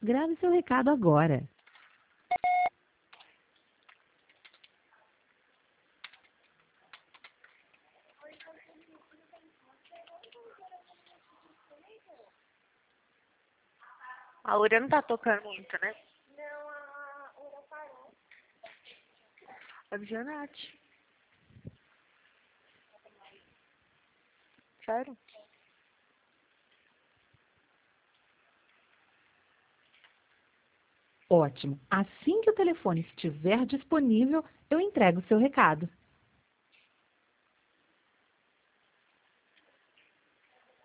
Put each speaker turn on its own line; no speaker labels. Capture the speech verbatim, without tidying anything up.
Grave seu recado agora.
A Ura não tá tocando muito, né?
Não, a Ura parou.
A Visionate. Sério?
Ótimo. Assim que o telefone estiver disponível, eu entrego o seu recado.